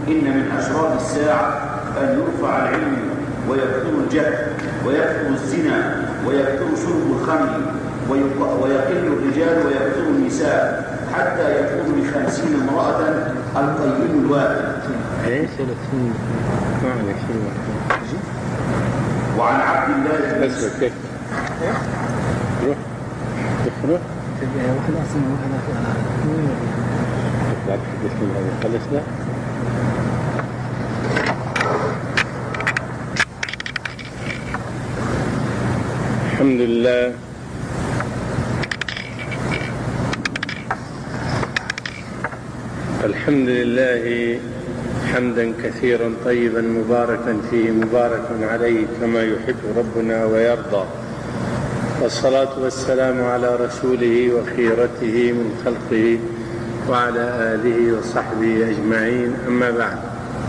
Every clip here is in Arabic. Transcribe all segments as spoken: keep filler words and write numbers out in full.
إن من أشراط الساعة أن يرفع العلم ويكثر الجهل ويكثر الزنا ويكثر شرب الخمر ويقل الرجال ويكثر النساء حتى يكون لخمسين امرأة القيم الواحد. وعن عبد الله بن مسعود روح روح خلصنا. الحمد لله الحمد لله حمدا كثيرا طيبا مباركا فيه مبارك عليه كما يحب ربنا ويرضى، والصلاة والسلام على رسوله وخيرته من خلقه وعلى آله وصحبه أجمعين، أما بعد.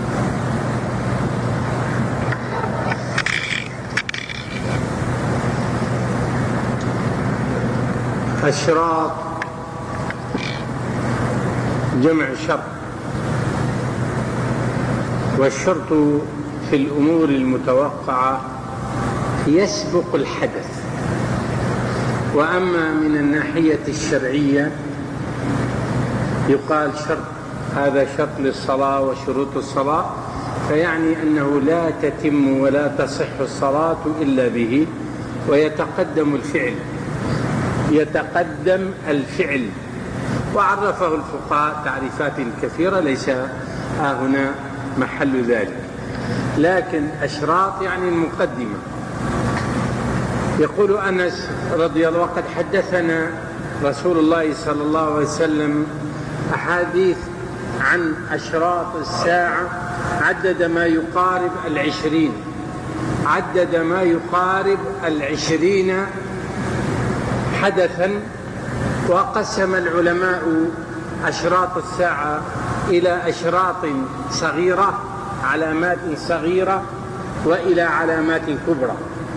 أشراط جمع شرط، والشرط في الأمور المتوقعة يسبق الحدث. وأما من الناحية الشرعية يقال شرط، هذا شرط للصلاة وشروط الصلاة، فيعني أنه لا تتم ولا تصح الصلاة إلا به، ويتقدم الفعل يتقدم الفعل وعرفه الفقهاء تعريفات كثيرة ليس هنا محل ذلك. لكن أشراط يعني المقدمة. يقول أنس رضي الله عنه: وقد حدثنا رسول الله صلى الله عليه وسلم أحاديث عن أشراط الساعة عدد ما يقارب العشرين عدد ما يقارب العشرين حدثا. وقسم العلماء أشراط الساعة إلى أشراط صغيرة، علامات صغيرة، وإلى علامات كبرى.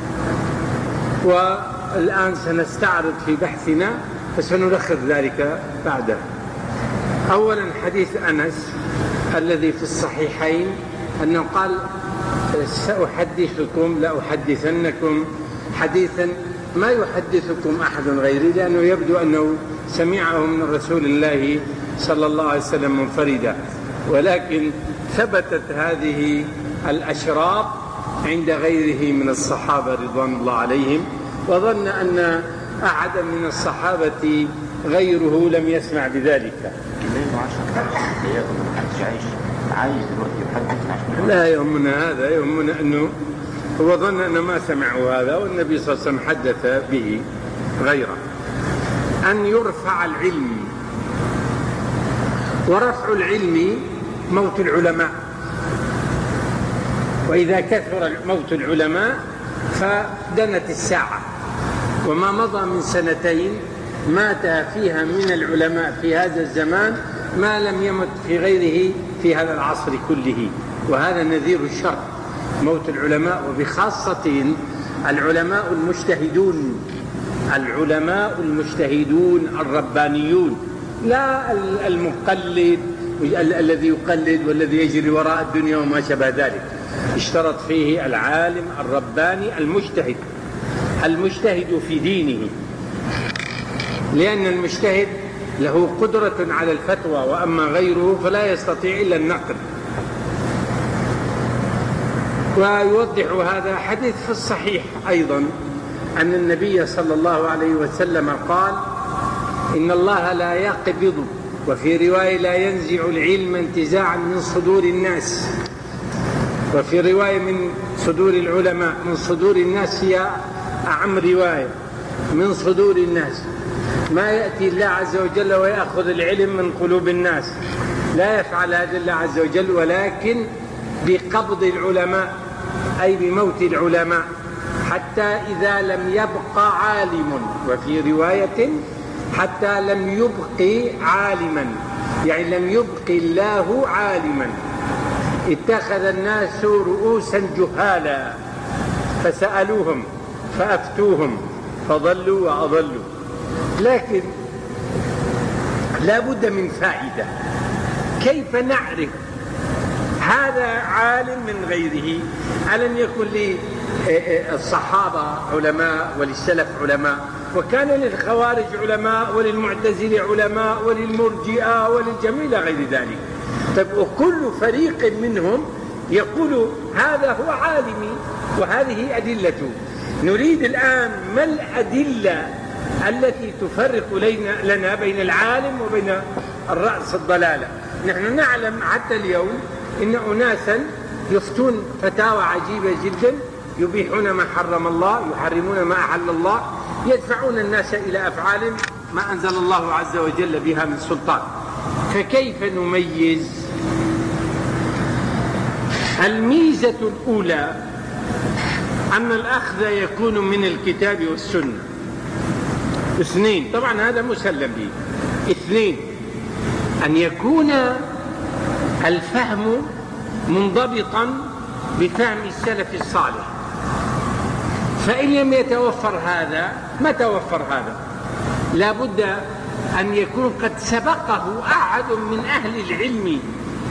والآن سنستعرض في بحثنا فسنلخص ذلك بعده. أولا حديث أنس الذي في الصحيحين أنه قال: سأحدثكم لأحدثنكم حديثا ما يحدثكم أحد غيري، لأنه يبدو أنه سمعه من رسول الله صلى الله عليه وسلم منفردا، ولكن ثبتت هذه الأشراط عند غيره من الصحابة رضوان الله عليهم، وظن أن أحدا من الصحابة غيره لم يسمع بذلك. لا يهمنا هذا، يهمنا أنه هو ظن أنه ما سمعوا هذا، والنبي صلى الله عليه وسلم حدث به غيره. أن يرفع العلم، ورفع العلم موت العلماء، وإذا كثر موت العلماء فدنت الساعة. وما مضى من سنتين مات فيها من العلماء في هذا الزمان ما لم يمت في غيره في هذا العصر كله، وهذا نذير الشر، موت العلماء، وبخاصة العلماء المجتهدون العلماء المجتهدون الربانيون، لا المقلد الذي يقلد والذي يجري وراء الدنيا وما شابه ذلك. اشترط فيه العالم الرباني المجتهد المجتهد في دينه، لأن المجتهد له قدرة على الفتوى، وأما غيره فلا يستطيع إلا النقل. ويوضح هذا حديث في الصحيح أيضا أن النبي صلى الله عليه وسلم قال: إن الله لا يقبض، وفي رواية لا ينزع العلم انتزاعا من صدور الناس، وفي رواية من صدور العلماء. من صدور الناس هي أعم رواية، من صدور الناس. ما يأتي الله عز وجل ويأخذ العلم من قلوب الناس، لا يفعل هذا الله عز وجل، ولكن بقبض العلماء، أي بموت العلماء، حتى إذا لم يبقى عالم. وفي رواية حتى لم يبقي عالما، يعني لم يبقي الله عالما. اتخذ الناس رؤوسا جهالا فسألوهم فأفتوهم فضلوا وأضلوا. لكن لا بد من فائدة. كيف نعرف هذا عالم من غيره. ألم يكن للصحابة علماء وللسلف علماء، وكان للخوارج علماء وللمعتزلة علماء وللمرجئة وللجميع إلى غير ذلك. طيب وكل فريق منهم يقول هذا هو عالمي وهذه أدلته. نريد الآن ما الأدلة التي تفرق لنا بين العالم وبين الرأس الضلالة؟ نحن نعلم حتى اليوم إن أناسا يفتون فتاوى عجيبة جدا، يبيحون ما حرم الله، يحرمون ما أحل الله، يدفعون الناس إلى أفعال ما أنزل الله عز وجل بها من سلطان. فكيف نميز؟ الميزة الأولى أن الأخذ يكون من الكتاب والسنة. اثنين، طبعا هذا مسلم به. اثنين، أن يكون الفهم منضبطا بفهم السلف الصالح، فإن لم يتوفر هذا ما توفر هذا. لا بد أن يكون قد سبقه أحد من أهل العلم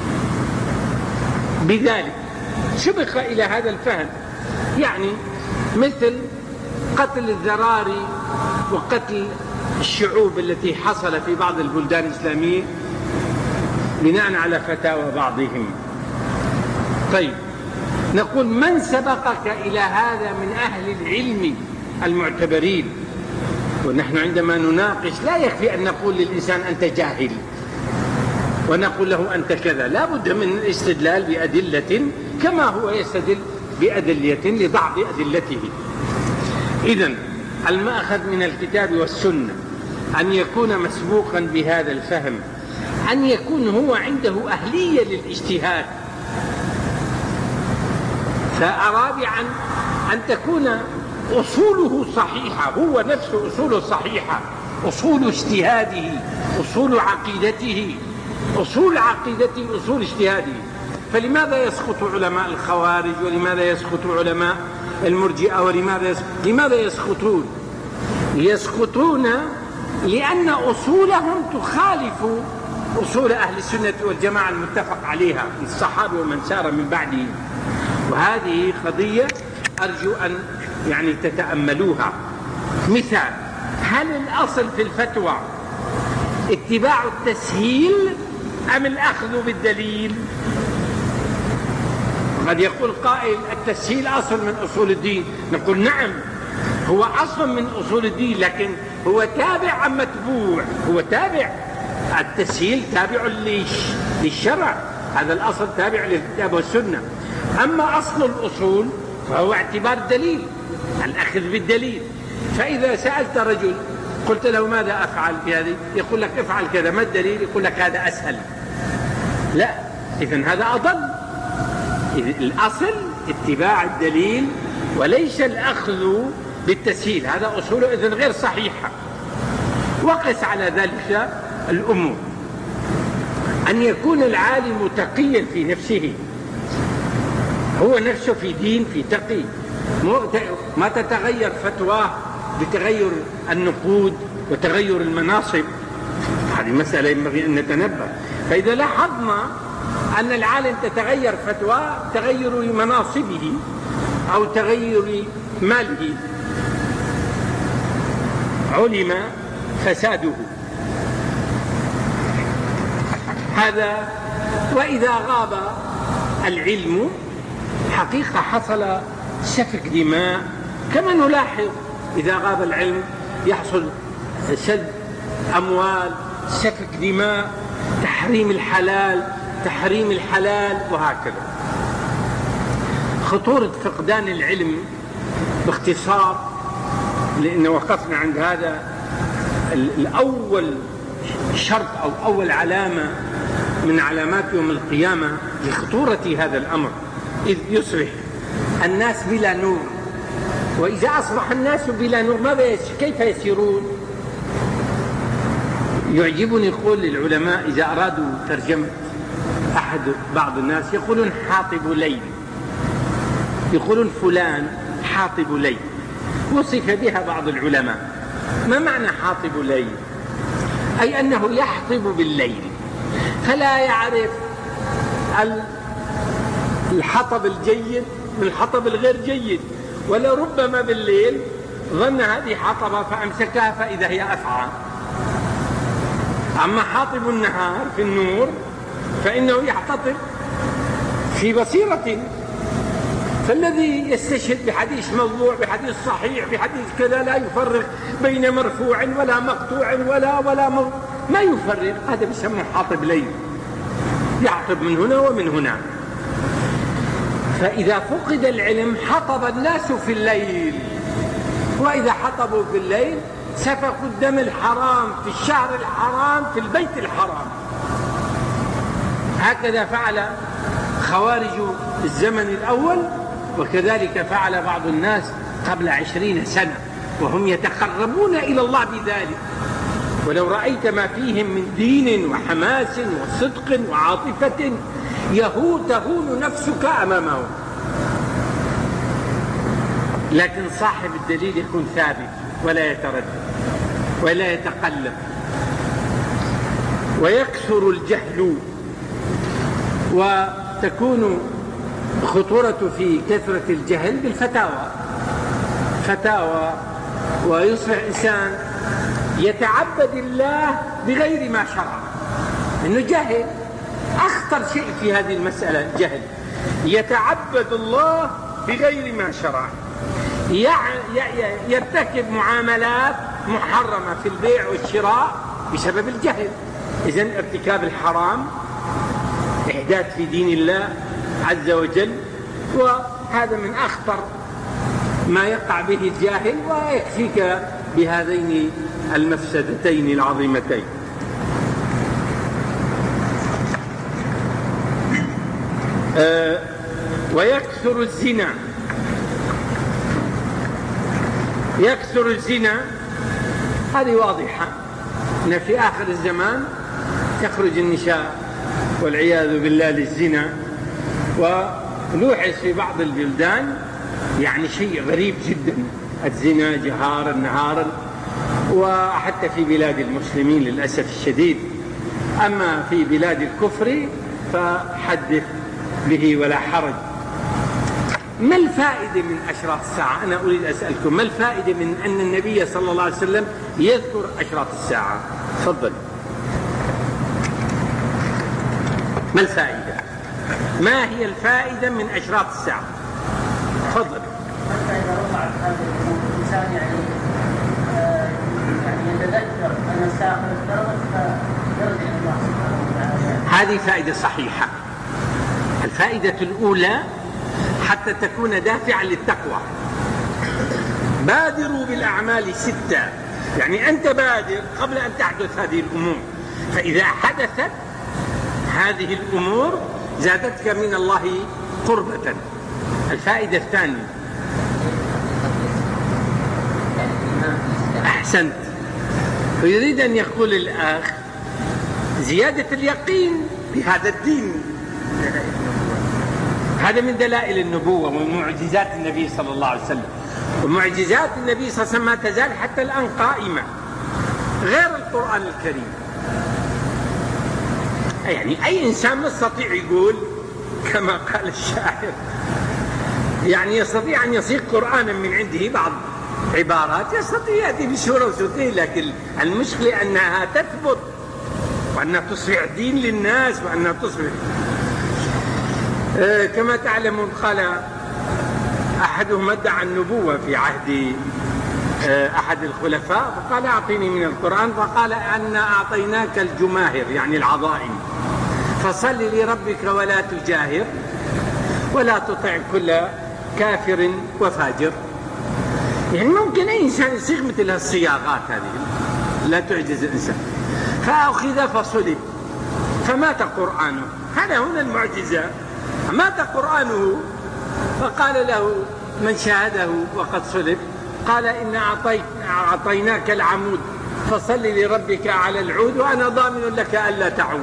بذلك، سبق إلى هذا الفهم. يعني مثل قتل الذراري وقتل الشعوب التي حصل في بعض البلدان الإسلامية بناء على فتاوى بعضهم. طيب نقول من سبقك إلى هذا من أهل العلم المعتبرين؟ ونحن عندما نناقش لا يكفي أن نقول للإنسان أنت جاهل ونقول له أنت كذا، لا بد من الاستدلال بأدلة كما هو يستدل بأدلة لضعف أدلته. إذن المأخذ من الكتاب والسنة أن يكون مسبوقا بهذا الفهم، أن يكون هو عنده أهلية للاجتهاد. فرابعا أن تكون أصوله صحيحة، هو نفسه أصوله صحيحة، أصول اجتهاده، أصول عقيدته، أصول عقيدته، أصول اجتهاده. فلماذا يسقط علماء الخوارج ولماذا يسقط علماء المرجئة ولماذا يسقط؟ لماذا يسقطون؟ يسقطون لأن أصولهم تخالف أصول أهل السنة والجماعة المتفق عليها من الصحابة ومن سار من بعدهم. وهذه قضية أرجو أن يعني تتأملوها. مثال، هل الأصل في الفتوى اتباع التسهيل أم الأخذ بالدليل؟ قد يقول قائل التسهيل أصل من أصول الدين. نقول نعم، هو أصل من أصول الدين، لكن هو تابع أم متبوع؟ هو تابع. التسهيل تابع للشرع، هذا الأصل تابع للكتاب والسنة. أما أصل الأصول فهو اعتبار الدليل، الأخذ بالدليل. فإذا سألت رجل قلت له ماذا أفعل في هذه؟ يقول لك افعل كذا، ما الدليل؟ يقول لك هذا أسهل. لا، إذن هذا أضل. الأصل اتباع الدليل وليس الأخذ بالتسهيل، هذا أصوله إذن غير صحيحة. وقس على ذلك الأمور، أن يكون العالم تقيا في نفسه، هو نفسه في دين، في تقي، ما تتغير فتواه بتغير النقود وتغير المناصب. هذه مسألة ينبغي أن نتنبه. فإذا لاحظنا أن العالم تتغير فتواه تغير مناصبه أو تغير ماله، علم فساده. هذا. وإذا غاب العلم حقيقة حصل سفك دماء، كما نلاحظ إذا غاب العلم يحصل سد أموال، سفك دماء، تحريم الحلال، تحريم الحلال، وهكذا. خطورة فقدان العلم باختصار، لأن وقفنا عند هذا الأول شرط أو أول علامة من علامات يوم القيامة لخطورة هذا الأمر، إذ يصبح الناس بلا نور. وإذا أصبح الناس بلا نور ماذا كيف يسيرون؟ يعجبني يقول للعلماء إذا أرادوا ترجمة أحد بعض الناس يقولون حاطب ليل، يقولون فلان حاطب ليل، وصف بها بعض العلماء. ما معنى حاطب ليل؟ أي أنه يحطب بالليل، فلا يعرف الحطب الجيد من الحطب الغير جيد، ولربما بالليل ظن هذه حطبة فأمسكها فإذا هي أفعى. أما حاطب النهار في النور فإنه يحتطب في بصيرة. فالذي يستشهد بحديث موضوع بحديث صحيح بحديث كذا لا يفرق بين مرفوع ولا مقطوع ولا ولا مو... ما يفرق، هذا بيسموه حاطب ليل، يحطب من هنا ومن هنا. فإذا فقد العلم حطب الناس في الليل، وإذا حطبوا في الليل سفكوا الدم الحرام في الشهر الحرام في البيت الحرام. هكذا فعل خوارج الزمن الأول، وكذلك فعل بعض الناس قبل عشرين سنة وهم يتقربون إلى الله بذلك. ولو رأيت ما فيهم من دين وحماس وصدق وعاطفة يهون تهون نفسك أمامه. لكن صاحب الدليل يكون ثابت ولا يتردد ولا يتقلب. ويكثر الجهل، وتكون خطورة في كثرة الجهل بالفتاوى فتاوى ويصبح إنسان يتعبد الله بغير ما شرع، إنه جهل. أخطر شيء في هذه المسألة الجهل، يتعبد الله بغير ما شرع، يرتكب معاملات محرمة في البيع والشراء بسبب الجهل. إذن ارتكاب الحرام إحداث في دين الله عز وجل، وهذا من أخطر ما يقع به الجاهل. ويكفيك بهذين المفسدتين العظيمتين. أه ويكثر الزنا. يكثر الزنا هذه واضحة، أن في آخر الزمان يخرج النساء والعياذ بالله للزنا. ونوحظ في بعض البلدان يعني شيء غريب جدا، الزنا جهارا نهارا، وحتى في بلاد المسلمين للأسف الشديد. أما في بلاد الكفر فحدث به ولا حرج. ما الفائدة من أشراط الساعة؟ أنا أريد أسألكم، ما الفائدة من أن النبي صلى الله عليه وسلم يذكر أشراط الساعة؟ تفضل. ما الفائدة؟ ما هي الفائدة من أشراط الساعة؟ تفضل. إذا وقعت هذه الإنسان يعني يعني يتذكر أن الساعة اقتربت فيرجع إلى الله سبحانه وتعالى. هذه فائدة صحيحة. الفائدة الأولى حتى تكون دافعا للتقوى. بادروا بالأعمال ستة، يعني أنت بادر قبل أن تحدث هذه الأمور، فإذا حدثت هذه الأمور زادتك من الله قربة. الفائدة الثانية، أحسنت، ويريد أن يقول الأخ زيادة اليقين بهذا الدين. هذا من دلائل النبوة ومن معجزات النبي صلى الله عليه وسلم. ومعجزات النبي صلى الله عليه وسلم ما تزال حتى الآن قائمة، غير القرآن الكريم. يعني أي إنسان يستطيع يقول كما قال الشاعر، يعني يستطيع أن يصيغ قرآنا من عنده بعض عبارات، يستطيع يأتي بسورة وسورتين، لكن المشكلة أنها تثبت وأنها تصبح دين للناس وأنها تصبح آه كما تعلمون. قال أحدهم ادعى النبوة في عهد آه أحد الخلفاء، فقال أعطيني من القرآن، فقال أنا أعطيناك الجماهر يعني العظائم، فصل لربك ولا تجاهر ولا تطع كل كافر وفاجر. يعني ممكن أي إنسان يصيغ مثل هالصياغات هذه لا تعجز الإنسان. فأخذ فصلب فمات قرآنه. هذا هنا المعجزة، مات قرآنه. فقال له من شاهده وقد صلب، قال إن أعطيناك العمود فصل لربك على العود وأنا ضامن لك ألا تعود.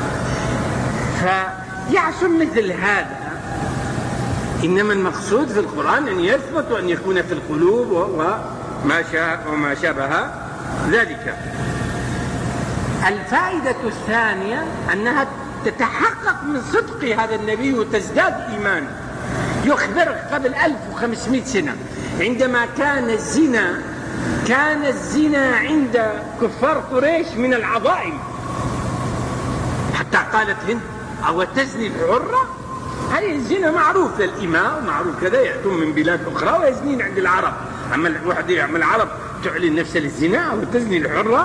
فيعصم مثل هذا. إنما المقصود في القرآن أن يثبت وأن يكون في القلوب وما شاء وما شابه ذلك. الفائدة الثانية أنها تتحقق من صدق هذا النبي وتزداد إيمان. يخبرك قبل ألف وخمسمائة سنة عندما كان الزنا كان الزنا عند كفار قريش من العظائم، حتى قالت هند أو تزني الحرة. هذه الزنا معروف للإماء ومعروف كذا، يأتون من بلاد أخرى ويزنين عند العرب. أما الواحد يعمل العرب تعلن نفسها للزنا أو تزني الحرة.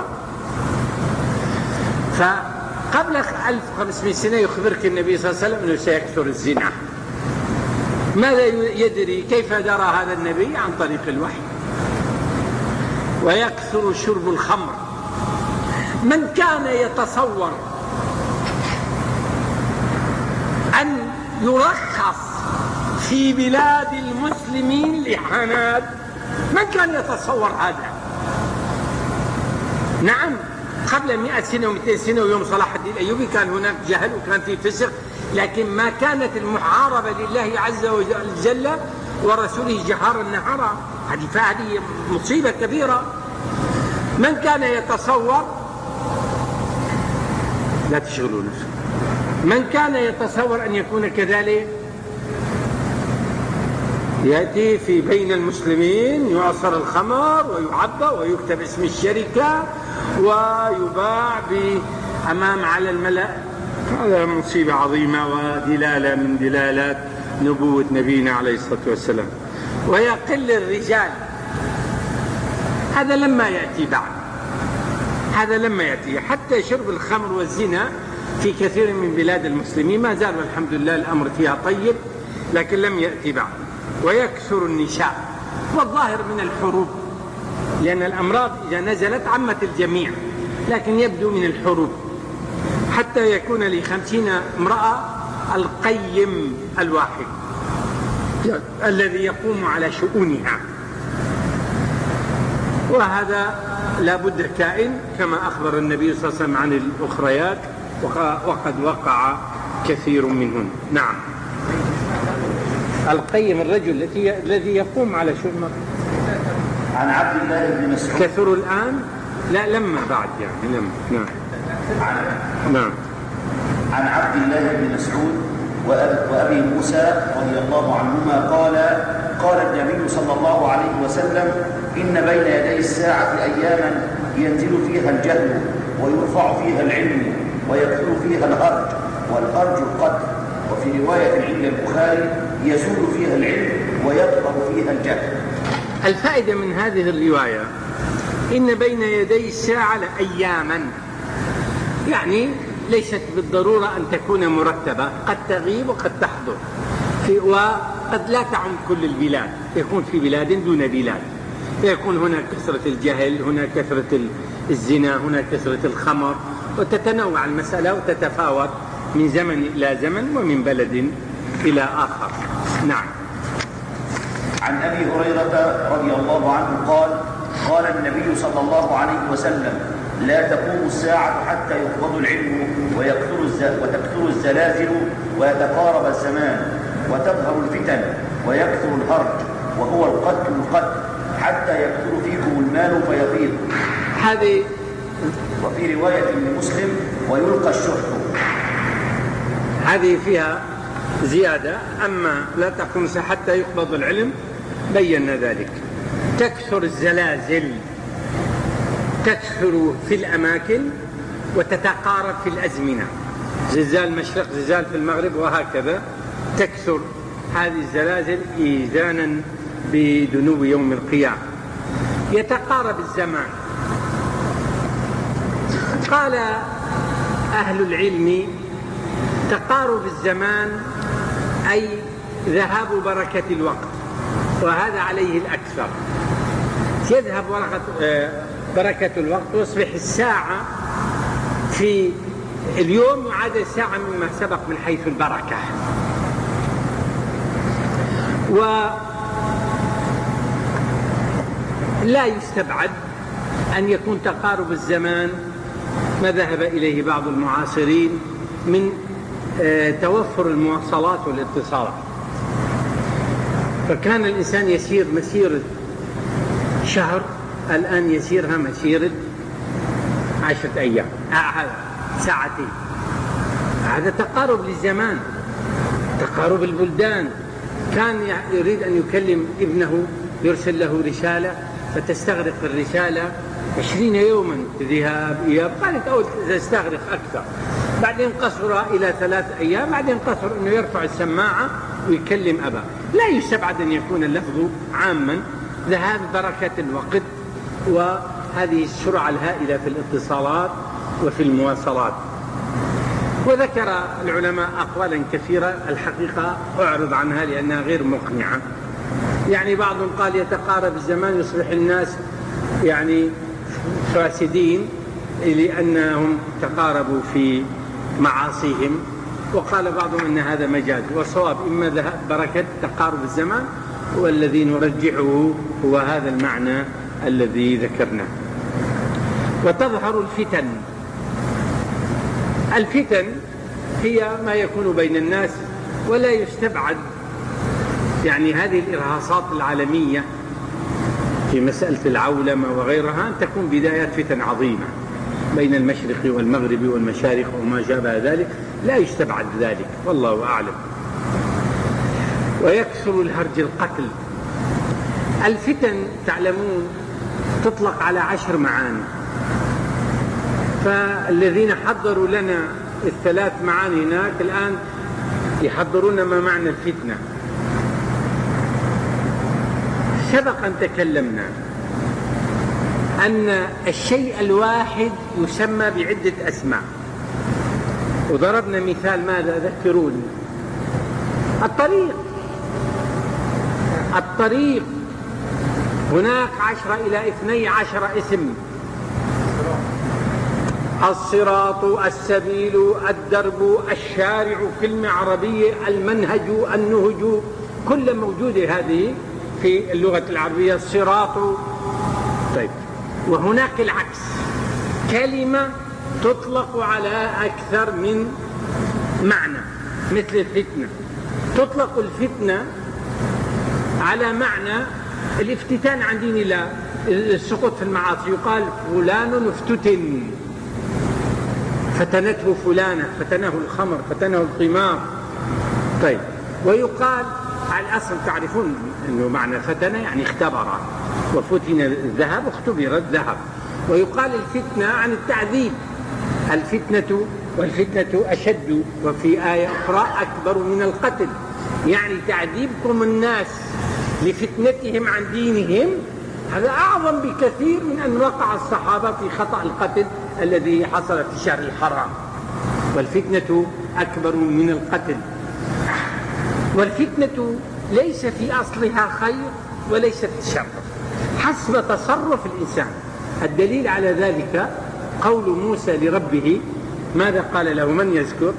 فقبل ألف وخمسمائة سنة يخبرك النبي صلى الله عليه وسلم أنه سيكثر الزنا. ماذا يدري؟ كيف درى هذا النبي؟ عن طريق الوحي. ويكثر شرب الخمر. من كان يتصور أن يرخص في بلاد المسلمين لحانات، من كان يتصور هذا؟ نعم، قبل مئة سنة ومئتين سنة ويوم صلاح الدين الأيوبي كان هناك جهل وكان في فسق، لكن ما كانت المحاربة لله عز وجل ورسوله جهارا نهارا. هذه مصيبة كبيرة. من كان يتصور، لا تشغلوا نفسكم، من كان يتصور أن يكون كذلك يأتي في بين المسلمين يعصر الخمر ويعبى ويكتب اسم الشركة ويباع أمام على الملأ، هذا مصيبة عظيمة ودلالة من دلالات نبوة نبينا عليه الصلاة والسلام. ويقل الرجال، هذا لما يأتي بعد، هذا لما يأتي. حتى شرب الخمر والزنا في كثير من بلاد المسلمين ما زال والحمد لله الأمر فيها طيب، لكن لم يأتي بعد. ويكثر النساء، والظاهر من الحروب، لأن الأمراض إذا نزلت عمت الجميع، لكن يبدو من الحروب، حتى يكون لخمسين امرأة القيم الواحد الذي يقوم على شؤونها. وهذا لا بد كائن كما أخبر النبي صلى الله عليه وسلم عن الأخريات، وقد وقع كثير منهن. نعم، القيم الرجل الذي يقوم على شؤون. عن عبد الله بن مسعود. كثروا الآن؟ لا، لما بعد يعني لما. نعم. عن نعم. عن عبد الله بن مسعود وأبي موسى رضي الله عنهما قال قال النبي صلى الله عليه وسلم: إن بين يدي الساعة أياما ينزل فيها الجهل ويرفع فيها العلم ويكثر فيها الأرج، والأرج القتل. وفي رواية عند البخاري: يزول فيها العلم ويطغى فيها الجهل. الفائدة من هذه الرواية إن بين يدي الساعة لأياما، يعني ليست بالضرورة أن تكون مرتبة، قد تغيب وقد تحضر، وقد لا تعم كل البلاد، يكون في بلاد دون بلاد، يكون هناك كثرة الجهل، هناك كثرة الزنا، هناك كثرة الخمر، وتتنوع المسألة وتتفاوت من زمن إلى زمن ومن بلد إلى آخر. نعم. عن أبي هريرة رضي الله عنه قال: قال النبي صلى الله عليه وسلم: لا تقوم الساعة حتى يقبض العلم ويكثر وتكثر الزلازل ويتقارب الزمان وتظهر الفتن ويكثر الهرج وهو القتل القتل حتى يكثر فيكم المال فيفيض. هذه. وفي رواية لمسلم: ويلقى الشح. هذه فيها زيادة. أما لا تقوم حتى يقبض العلم بينا ذلك. تكثر الزلازل، تكثر في الأماكن وتتقارب في الأزمنة، زلزال مشرق زلزال في المغرب وهكذا. تكثر هذه الزلازل إيذانا بدنو يوم القيامة. يتقارب الزمان. قال أهل العلم: تقارب الزمان أي ذهاب بركة الوقت، وهذا عليه الأكثر. يذهب بركة الوقت ويصبح الساعة في اليوم يعادل ساعة مما سبق من حيث البركة. ولا يستبعد أن يكون تقارب الزمان ما ذهب إليه بعض المعاصرين من توفر المواصلات والاتصالات، فكان الإنسان يسير مسيرة شهر، الآن يسيرها مسيرة عشرة أيام، ساعتين هذا تقارب للزمان، تقارب البلدان. كان يريد أن يكلم ابنه يرسل له رسالة فتستغرق الرسالة عشرين يوما ذهاب إياب، قالت أول تستغرق أكثر، بعدين قصر إلى ثلاث أيام، بعدين قصر أنه يرفع السماعة ويكلم أباه. لا يستبعد أن يكون اللفظ عاما، ذهاب بركة الوقت وهذه السرعة الهائلة في الاتصالات وفي المواصلات. وذكر العلماء أقوالا كثيرة، الحقيقة أعرض عنها لأنها غير مقنعة. يعني بعضهم قال يتقارب الزمان يصبح الناس يعني فاسدين لأنهم تقاربوا في معاصيهم، وقال بعضهم أن هذا مجاز. والصواب إما ذهاب بركة تقارب الزمان، والذي نرجحه هو هذا المعنى الذي ذكرناه. وتظهر الفتن. الفتن هي ما يكون بين الناس، ولا يستبعد يعني هذه الإرهاصات العالمية في مسألة العولمة وغيرها أن تكون بدايات فتن عظيمة بين المشرق والمغرب والمشارق وما شابه ذلك، لا يستبعد ذلك والله أعلم. ويكثر الهرج القتل. الفتن تعلمون تطلق على عشر معاني، فالذين حضروا لنا الثلاث معاني هناك الآن يحضرون ما معنى الفتنة. سبقا تكلمنا أن الشيء الواحد يسمى بعدة أسماء، وضربنا مثال ماذا ذكروني؟ الطريق. الطريق هناك عشرة إلى اثني عشر اسم: الصراط، السبيل، الدرب، الشارع، كلمة عربية، المنهج، النهج، كل موجودة هذه في اللغة العربية. الصراط. طيب، وهناك العكس، كلمة تطلق على أكثر من معنى، مثل الفتنة. تطلق الفتنة على معنى الافتتان عن دين الله، السقوط في المعاصي. يقال فلان افتتن، فتنته فلانة، فتنه الخمر، فتنه القمار. طيب، ويقال على الأصل تعرفون أنه معنى فتن يعني اختبر، وفتن الذهب اختبر الذهب. ويقال الفتنة عن التعذيب، الفتنة والفتنة أشد، وفي آية أخرى أكبر من القتل، يعني تعذيبكم الناس لفتنتهم عن دينهم هذا أعظم بكثير من أن وقع الصحابة في خطأ القتل الذي حصل في الشهر الحرام. والفتنة أكبر من القتل. والفتنة ليس في أصلها خير وليست شر، حسب تصرف الإنسان. الدليل على ذلك قول موسى لربه، ماذا قال له؟ من يذكر؟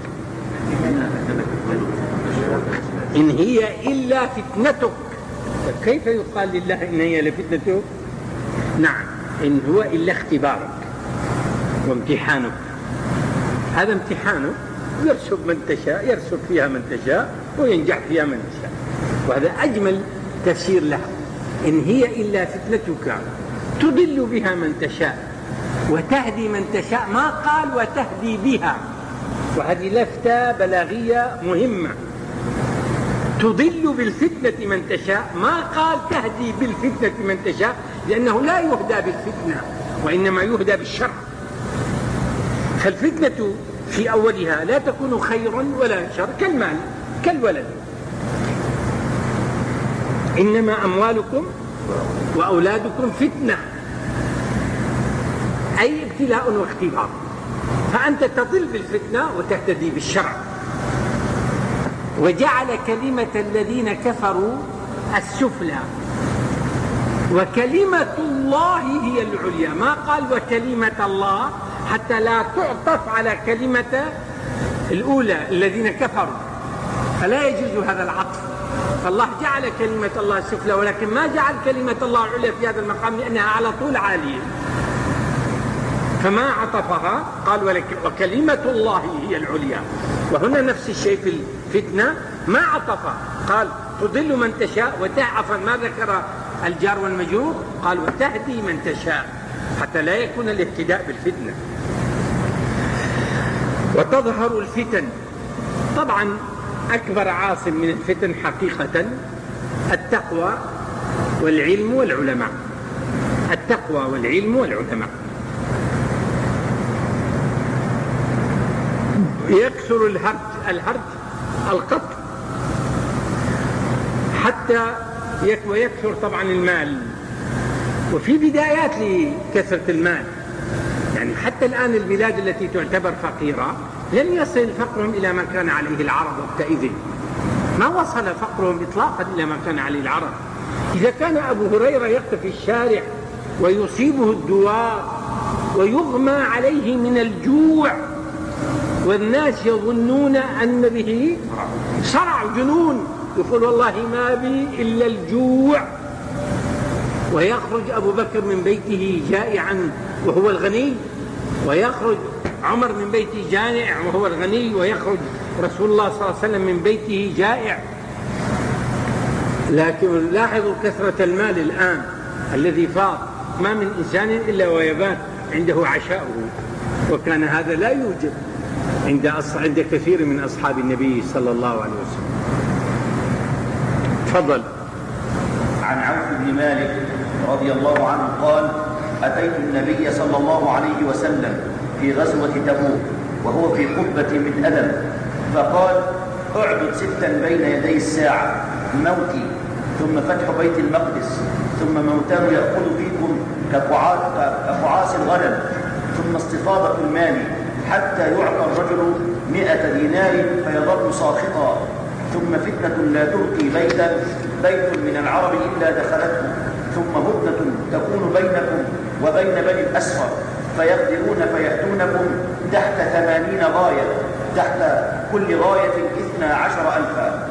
إن هي إلا فتنتك. كيف يقال لله إن هي لفتنتك؟ نعم، إن هو إلا اختبارك وامتحانك. هذا امتحانه، يرسب من تشاء، يرسب فيها من تشاء، وينجح فيها من تشاء. وهذا أجمل تفسير له. إن هي إلا فتنتك تضل بها من تشاء وتهدي من تشاء، ما قال وتهدي بها. وهذه لفتة بلاغية مهمة. تضل بالفتنة من تشاء، ما قال تهدي بالفتنة من تشاء، لأنه لا يهدى بالفتنة وإنما يهدى بالشر. فالفتنة في أولها لا تكون خيرا ولا شر، كالمال كالولد. إنما أموالكم وأولادكم فتنة، أي ابتلاء واختبار، فأنت تضل بالفتنة وتهتدي بالشرع. وجعل كلمة الذين كفروا السفلى وكلمة الله هي العليا، ما قال وكلمة الله حتى لا تعطف على كلمة الأولى الذين كفروا، فلا يجوز هذا العطف. فالله جعل كلمة الله السفلى، ولكن ما جعل كلمة الله العليا في هذا المقام لأنها على طول عالية، فما عطفها، قال وكلمة الله هي العليا. وهنا نفس الشيء في الفتنة، ما عطفها، قال تضل من تشاء وتعفا، ما ذكر الجار والمجرور، قال وتهدي من تشاء، حتى لا يكون الاهتداء بالفتنة. وتظهر الفتن. طبعا أكبر عاصم من الفتن حقيقة التقوى والعلم والعلماء، التقوى والعلم والعلماء. يكثر الهرج، الهرج القتل، حتى ويكثر طبعا المال، وفي بدايات لكثرة المال. يعني حتى الآن البلاد التي تعتبر فقيرة لم يصل فقرهم إلى ما كان عليه العرب وقتئذ، ما وصل فقرهم إطلاقا إلى ما كان عليه العرب. إذا كان أبو هريرة يقف في الشارع ويصيبه الدوار ويغمى عليه من الجوع والناس يظنون أن به صرع جنون، يقول والله ما بي إلا الجوع، ويخرج أبو بكر من بيته جائعا وهو الغني، ويخرج عمر من بيته جائع وهو الغني، ويخرج رسول الله صلى الله عليه وسلم من بيته جائع. لكن لاحظوا كثرة المال الآن الذي فاض، ما من إنسان إلا ويبات عنده عشاؤه، وكان هذا لا يوجد عند عند كثير من أصحاب النبي صلى الله عليه وسلم. تفضل. عن عوف بن مالك رضي الله عنه قال: أتيت النبي صلى الله عليه وسلم في غزوة تبوك وهو في قبة من أدم، فقال: اعبد ستا بين يدي الساعة، موتي ثم فتح بيت المقدس ثم موتان يأخذ فيكم كقعاس الغنم ثم استفاضة المال حتى يعطى الرجل مئة دينار فيظل ساخطا، ثم فتنة لا تلقي بيتا بيت من العرب إلا دخلته، ثم هدنة تكون بينكم وبين بني الأسفر فيقدرون فيأتونكم تحت ثمانين غاية، تحت كل غاية اثنا عشر ألفا.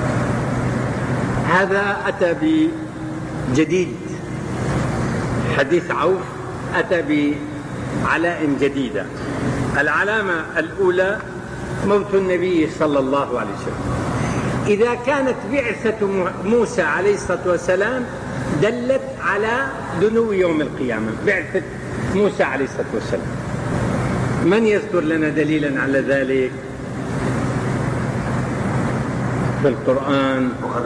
هذا أتى بجديد، حديث عوف أتى بعلاء جديدة. العلامة الأولى موت النبي صلى الله عليه وسلم. إذا كانت بعثة موسى عليه الصلاة والسلام دلت على دنو يوم القيامة، بعثة موسى عليه الصلاة والسلام، من يذكر لنا دليلا على ذلك بالقرآن؟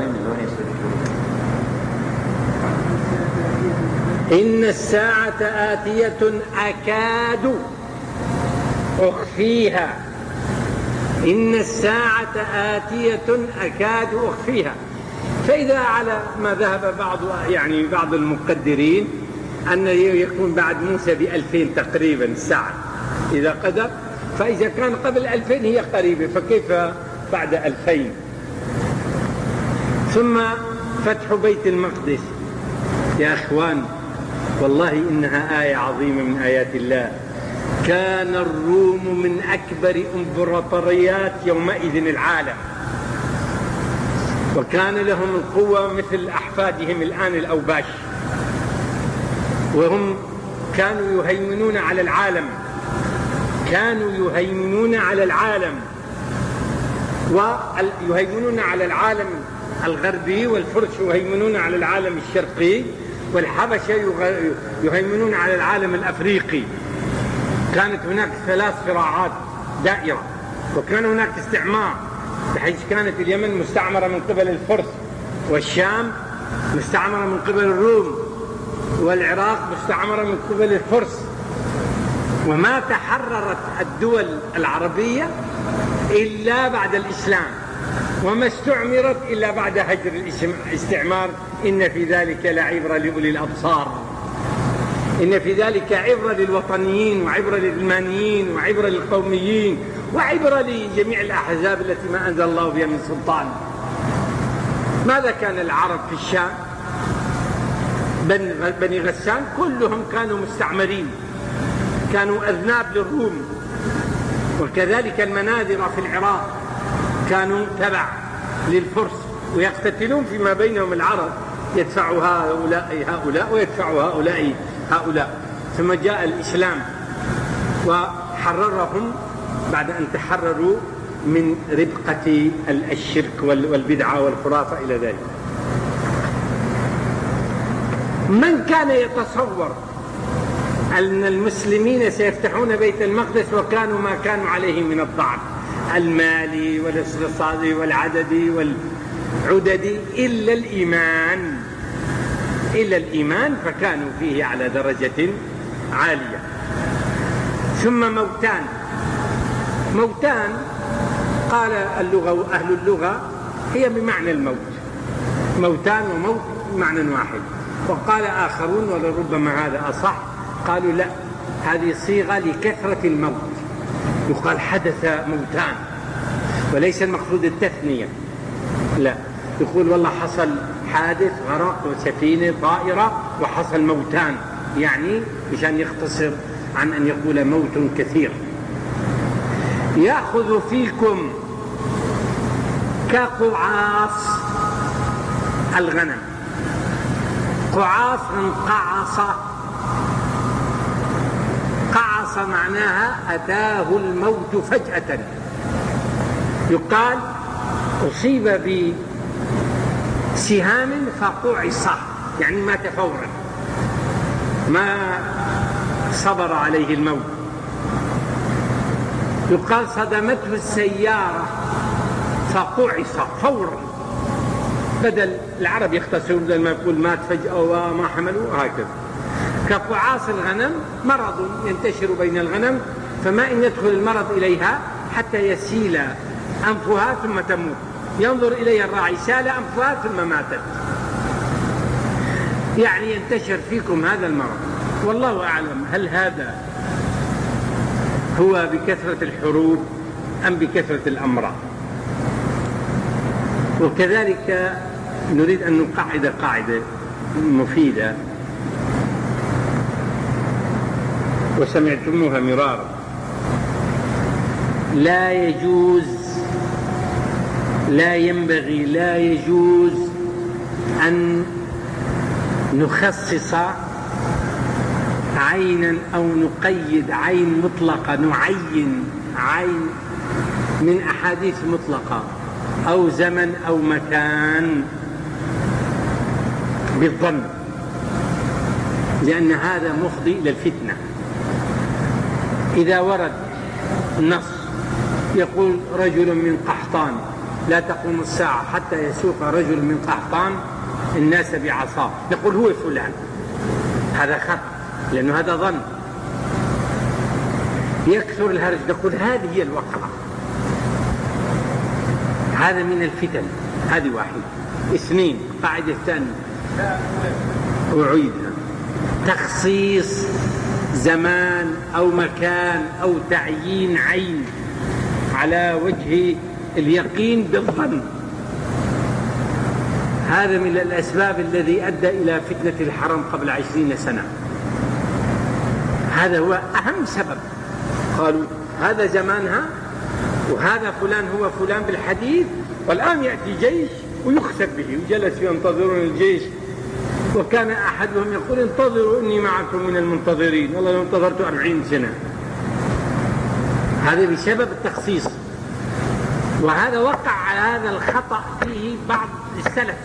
إن الساعة آتية أكاد أخفيها، إن الساعة آتية أكاد أخفيها. فإذا على ما ذهب بعض يعني بعض المقدرين أن يكون بعد موسى بألفين تقريبا الساعة إذا قدر، فإذا كان قبل ألفين هي قريبة، فكيف بعد ألفين؟ ثم فتح بيت المقدس. يا أخوان والله إنها آية عظيمة من آيات الله. كان الروم من أكبر إمبراطوريات يومئذ العالم، وكان لهم القوة مثل أحفادهم الآن الأوباش، وهم كانوا يهيمنون على العالم، كانوا يهيمنون على العالم ويهيمنون على العالم الغربي، والفرس يهيمنون على العالم الشرقي، والحبشة يهيمنون على العالم الأفريقي. كانت هناك ثلاث صراعات دائرة، وكان هناك استعمار، بحيث كانت اليمن مستعمرة من قبل الفرس، والشام مستعمرة من قبل الروم، والعراق مستعمرة من قبل الفرس. وما تحررت الدول العربية إلا بعد الإسلام، وما استعمرت إلا بعد هجر الاستعمار. إن في ذلك لعبرة لأولي الأبصار، إن في ذلك عبرة للوطنيين، وعبرة للعلمانيين، وعبرة للقوميين، وعبرة لجميع الأحزاب التي ما أنزل الله بها من سلطان. ماذا كان العرب في الشام؟ بني غسان كلهم كانوا مستعمرين، كانوا أذناب للروم، وكذلك المناذرة في العراق كانوا تبع للفرس، ويقتتلون فيما بينهم العرب، يدفع هؤلاء هؤلاء ويدفع هؤلاء هؤلاء. ثم جاء الإسلام وحررهم بعد أن تحرروا من ربقة الشرك والبدعة والخرافة إلى ذلك. من كان يتصور أن المسلمين سيفتحون بيت المقدس وكانوا ما كانوا عليه من الضعف المالي والاقتصادي والعددي والعددي إلا الإيمان إلا الإيمان فكانوا فيه على درجة عالية. ثم موتان موتان قال اللغة أهل اللغة هي بمعنى الموت، موتان وموت معنى واحد. وقال آخرون ولربما هذا أصح، قالوا لا، هذه صيغة لكثرة الموت، يقال حدث موتان وليس المقصود التثنية، لا، يقول والله حصل حادث غرق وسفينة طائرة وحصل موتان، يعني مشان يختصر عن أن يقول موت كثير. يأخذ فيكم كقعاص الغنم، قعاص قعص، قعص معناها أتاه الموت فجأة، يقال أصيب بسهام فقعص، يعني مات فورا، ما صبر عليه الموت. يقال صدمته السيارة فقعص فورا، بدل العرب يختصرون بدل ما يقول مات فجأة وما حملوا هكذا. كقعاص الغنم مرض ينتشر بين الغنم، فما إن يدخل المرض إليها حتى يسيل أنفها ثم تموت، ينظر إليها الراعي سال أنفها ثم ماتت، يعني ينتشر فيكم هذا المرض. والله أعلم هل هذا هو بكثرة الحروب أم بكثرة الأمراض. وكذلك نريد أن نقعد قاعدة مفيدة وسمعتموها مرارا: لا يجوز لا ينبغي لا يجوز أن نخصص عينا أو نقيد عين مطلقة، نعين عين من أحاديث مطلقة أو زمن أو مكان بالظن، لأن هذا مفضي إلى الفتنة. إذا ورد نص يقول رجل من قحطان لا تقوم الساعة حتى يسوق رجل من قحطان الناس بعصاه، نقول هو فلان، هذا خطأ لأنه هذا ظن. يكثر الهرج، نقول هذه هي الوقعة، هذا من الفتن. هذه واحدة. اثنين، قاعدة الثانية أعيدها: تخصيص زمان أو مكان أو تعيين عين على وجه اليقين بالظن، هذا من الأسباب الذي أدى إلى فتنة الحرم قبل عشرين سنة. هذا هو أهم سبب. قالوا هذا زمانها وهذا فلان هو فلان بالحديث، والآن يأتي جيش ويخسف به، وجلس ينتظرون الجيش، وكان أحدهم يقول انتظروا إني معكم من المنتظرين، والله لو انتظرت أربعين سنة. هذا بسبب التخصيص، وهذا وقع على هذا الخطأ فيه بعض السلف،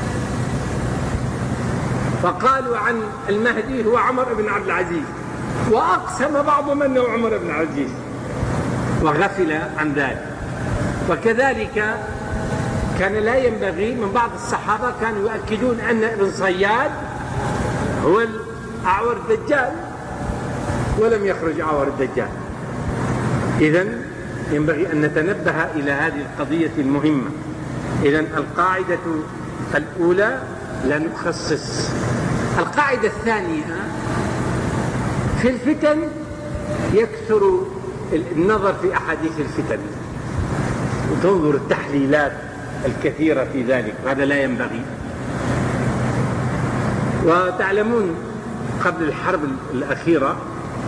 فقالوا عن المهدي هو عمر بن عبد العزيز، وأقسم بعضهم أنه عمر بن عبد العزيز وغفل عن ذلك. وكذلك كان لا ينبغي، من بعض الصحابة كانوا يؤكدون أن ابن صياد هو الأعور الدجال، ولم يخرج أعور الدجال. إذن ينبغي أن نتنبه إلى هذه القضية المهمة. إذن القاعدة الأولى لا نخصص. القاعدة الثانية: في الفتن يكثر النظر في أحاديث الفتن وتنظر التحليلات الكثيرة في ذلك، وهذا لا ينبغي. وتعلمون قبل الحرب الأخيرة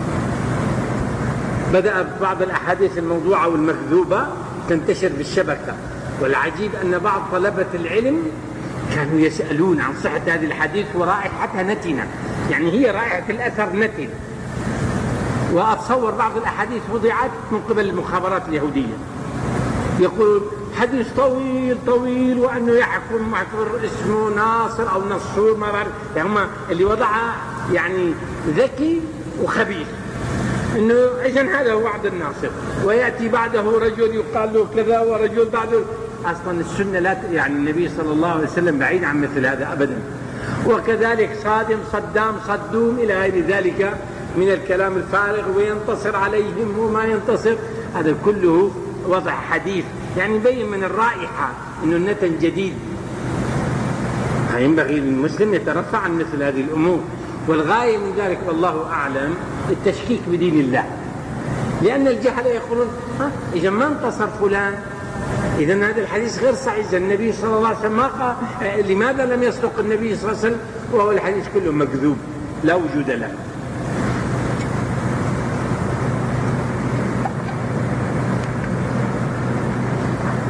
بدأ بعض الأحاديث الموضوعة والمكذوبة تنتشر بالشبكة، والعجيب أن بعض طلبة العلم كانوا يسألون عن صحة هذه الحديث ورائحتها نتنة، يعني هي رائحة الأثر نتن. وأتصور بعض الأحاديث وضعت من قبل المخابرات اليهودية، يقول حديث طويل طويل وأنه يحكم معتبر اسمه ناصر أو نصور، ما بعرف، يعني اللي وضعها يعني ذكي وخبيث، إنه إذن هذا هو وعد الناصر، ويأتي بعده رجل يقال له كذا ورجل بعده. أصلا السنة لا يعني النبي صلى الله عليه وسلم بعيد عن مثل هذا أبدا. وكذلك صادم صدام صدوم إلى غير ذلك من الكلام الفارغ، وينتصر عليهم وما ينتصر، هذا كله وضع حديث، يعني يبين من الرائحة إنه النتن جديد. ينبغي للمسلم يترفع عن مثل هذه الأمور، والغاية من ذلك والله أعلم التشكيك بدين الله، لأن الجهل يقولون ها إذا ما انتصر فلان إذا هذا الحديث غير صحيح، النبي صلى الله عليه وسلم ما قال، لماذا لم يصدق النبي صلى الله عليه وسلم وهو الحديث كله مكذوب لا وجود له.